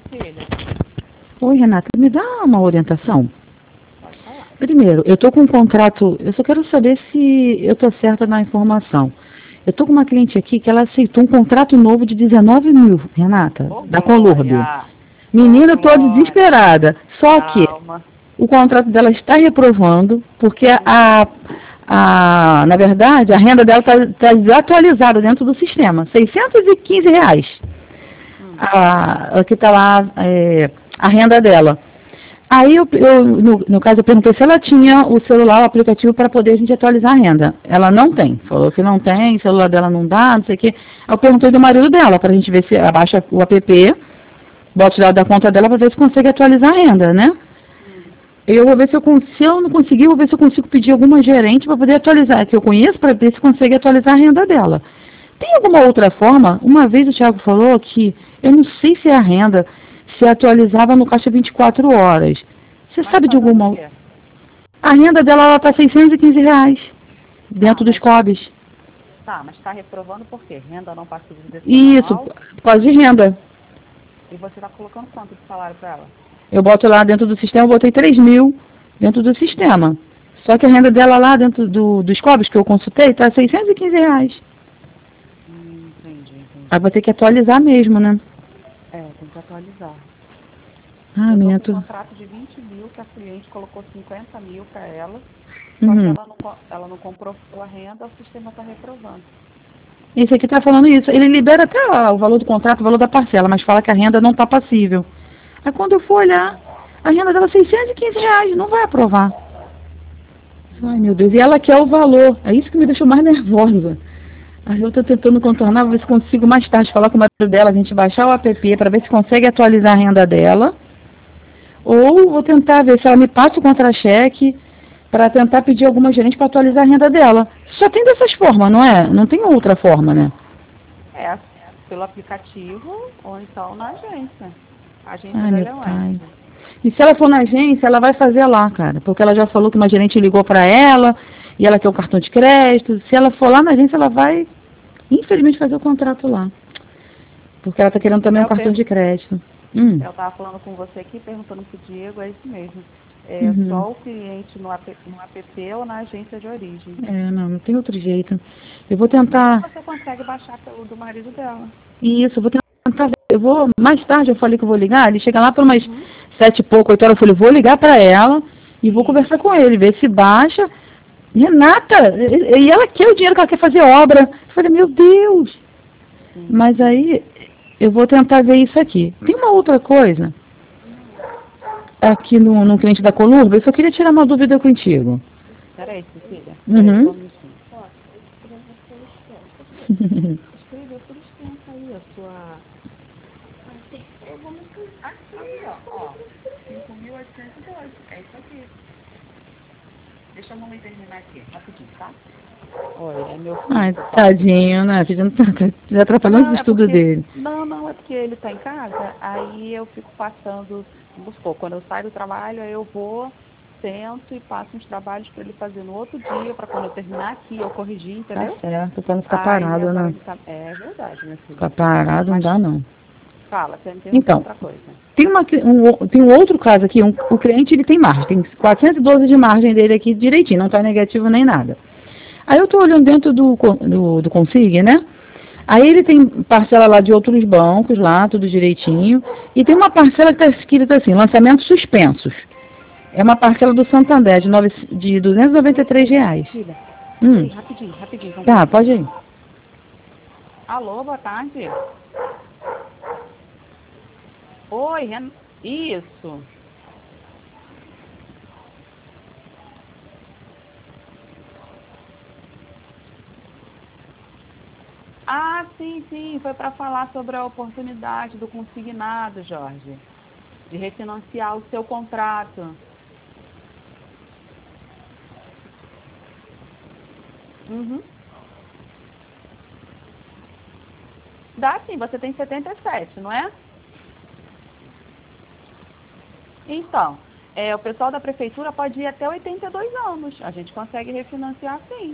filha? Oi, Renata, me dá uma orientação? Pode falar. Primeiro, eu estou com um contrato, eu só quero saber se eu estou certa na informação. Eu estou com uma cliente aqui que ela aceitou um contrato novo de 19 mil, Renata, Ô, da Colurb. Glória! Menina, Ô, eu estou Glória! desesperada. Só que Calma. o contrato dela está reprovando, porque na verdade, a renda dela está desatualizada dentro do sistema. R$ 615. Hum. Aqui está lá a renda dela. Aí, no caso, eu perguntei se ela tinha o celular, o aplicativo, para poder a gente atualizar a renda. Ela não tem. Falou que não tem, o celular dela não dá, não sei o quê. Eu perguntei do marido dela, para a gente ver se abaixa o app, bota o dado da conta dela, para ver se consegue atualizar a renda, né? Eu vou ver se eu não conseguir, eu vou ver se eu consigo pedir alguma gerente para poder atualizar, que eu conheço, para ver se consegue atualizar a renda dela. Tem alguma outra forma? Uma vez o Thiago falou que, eu não sei se é a renda, se atualizava no caixa 24 horas. Você Mas sabe de fazendo alguma... o quê? A renda dela está R$ 615, dentro dos mas COBs. tá, mas está reprovando por quê? Renda não passiva de decisão Isso, manual? por causa de renda. E você está colocando quanto de salário para ela? Eu boto lá dentro do sistema, eu botei 3 mil dentro do sistema. Só que a renda dela lá dentro dos COBs que eu consultei está R$ 615. Entendi. Aí vou ter que atualizar mesmo, né? Tem que atualizar. Ah, Eu tô menina, com um contrato de 20 mil, que a cliente colocou 50 mil para ela, só que Uhum. ela não comprou a renda, o sistema está reprovando. Esse aqui está falando isso. Ele libera até o valor do contrato, o valor da parcela, mas fala que a renda não está passível. Aí quando eu for olhar, a renda dela é R$ 615, não vai aprovar. Ai, meu Deus, e ela quer o valor. É isso que me deixou mais nervosa. Aí eu estou tentando contornar, vou ver se consigo mais tarde falar com o marido dela, a gente baixar o app para ver se consegue atualizar a renda dela. Ou vou tentar ver se ela me passa o contra-cheque para tentar pedir alguma gerente para atualizar a renda dela. Só tem dessas formas, não é? Não tem outra forma, né? É, pelo aplicativo ou então na agência. A agência Ai, meu dela é pai. onde? E se ela for na agência, ela vai fazer lá, cara. Porque ela já falou que uma gerente ligou para ela e ela quer o cartão de crédito. Se ela for lá na agência, ela vai, infelizmente, fazer o contrato lá. Porque ela tá querendo também um cartão de crédito. Eu estava falando com você aqui, perguntando pro Diego, é isso mesmo. É Uhum. só o cliente no app ou na agência de origem. Não tem outro jeito. Eu vou Vê se tentar. você consegue baixar pelo do marido dela. Isso, eu vou tentar ver. Eu vou, mais tarde eu falei que eu vou ligar, ele chega lá por umas Uhum. 7 e pouco, 8 horas, eu falei, vou ligar para ela e vou conversar com Isso. ele, ver se baixa. Renata, e ela quer o dinheiro que ela quer fazer obra. Eu falei, meu Deus. Sim, Mas sim. aí eu vou tentar ver isso aqui. Tem uma outra coisa aqui no cliente da Colurba, eu só queria tirar uma dúvida contigo. Peraí, Cecília. Peraí, só um Uhum. minutinho. Escreveu por extenso aí a sua... Aqui, ó. 5.802. É isso aqui. Deixa a mamãe terminar aqui, rapidinho, tá? Olha, é meu filho Ai, que eu falo com você. tadinho, né? Filho, não tá atrapalhando Não, os é estudos porque. dele. Não é porque ele tá em casa, aí eu fico passando, vamos supor, quando eu saio do trabalho, aí eu vou, sento e passo uns trabalhos para ele fazer no outro dia, para quando eu terminar aqui, eu corrigir, Tá entendeu? certo, pra não ficar Aí parado, agora né? ele tá. É verdade, minha filha. Ficar parado não Mas dá, não. fala, você me perguntou Então, outra coisa. tem um outro caso aqui, o cliente ele tem margem, tem 412 de margem dele aqui direitinho, não está negativo nem nada. Aí eu estou olhando dentro do Consig, né? Aí ele tem parcela lá de outros bancos lá, tudo direitinho, e tem uma parcela que está escrita assim, lançamentos suspensos. É uma parcela do Santander de R$ 293. Filha, Hum, peraí, rapidinho, vamos tá, ver. pode ir. Alô, boa tarde. Oi, Isso. Ah, sim, foi para falar sobre a oportunidade do consignado, Jorge, de refinanciar o seu contrato. Uhum. Dá sim, você tem 77, não é? Então, o pessoal da prefeitura pode ir até 82 anos. A gente consegue refinanciar sim.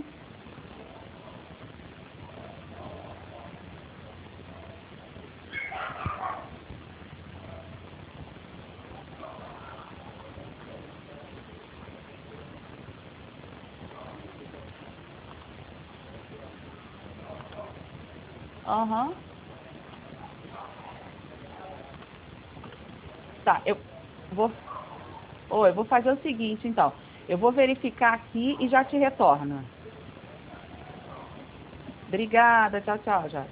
Aham. Tá, vou... Oi, eu vou fazer o seguinte, então. Eu vou verificar aqui e já te retorno. Obrigada, tchau, tchau, já.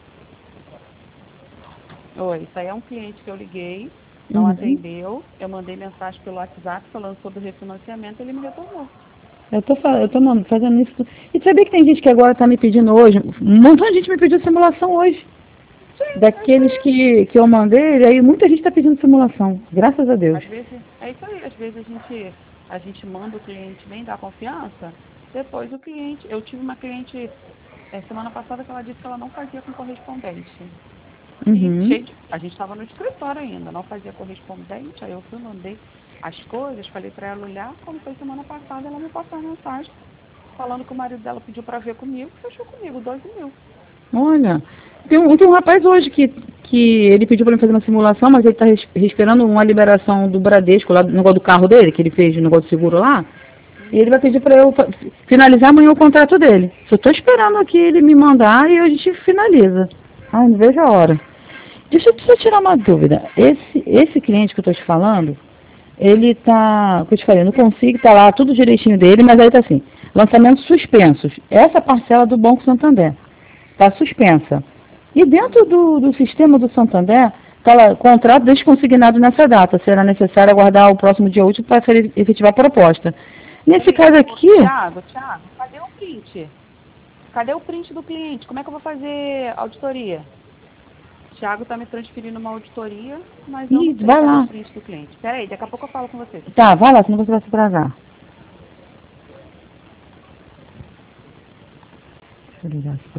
Oi, isso aí é um cliente que eu liguei, não atendeu. Eu mandei mensagem pelo WhatsApp falando sobre o refinanciamento, ele me retornou. Eu tô fazendo isso. E sabia que tem gente que agora tá me pedindo hoje, um montão de gente me pediu simulação hoje. Daqueles que eu mandei, aí muita gente está pedindo simulação, graças a Deus. Às vezes, é isso aí, às vezes a gente manda o cliente bem dar confiança, depois o cliente, eu tive uma cliente semana passada que ela disse que ela não fazia com correspondente. Uhum. A gente estava no escritório ainda, não fazia correspondente, aí eu fui, mandei as coisas, falei para ela olhar, como foi semana passada, ela me passou uma mensagem falando que o marido dela pediu para ver comigo, fechou comigo, 12 mil. Olha, tem um rapaz hoje que ele pediu para mim fazer uma simulação, mas ele está esperando uma liberação do Bradesco, lá do negócio do carro dele, que ele fez o negócio de seguro lá. E ele vai pedir para eu finalizar amanhã o contrato dele. Só estou esperando aqui ele me mandar e a gente finaliza. Ai, não vejo a hora. Deixa eu só tirar uma dúvida. Esse cliente que eu estou te falando, ele tá, que eu te falei, não consigo, tá lá tudo direitinho dele, mas aí tá assim, lançamentos suspensos. Essa parcela do Banco Santander está suspensa. E dentro do sistema do Santander, está lá, contrato desconsignado nessa data. Será necessário aguardar o próximo dia útil para ser efetivar a proposta. Nesse caso aqui... Thiago, cadê o print? Cadê o print do cliente? Como é que eu vou fazer auditoria? O Thiago está me transferindo uma auditoria, mas eu não sei vai cadê lá. o print do cliente. Peraí, daqui a pouco eu falo com você. Tá, vai lá, senão você vai se atrasar. Deixa eu ligar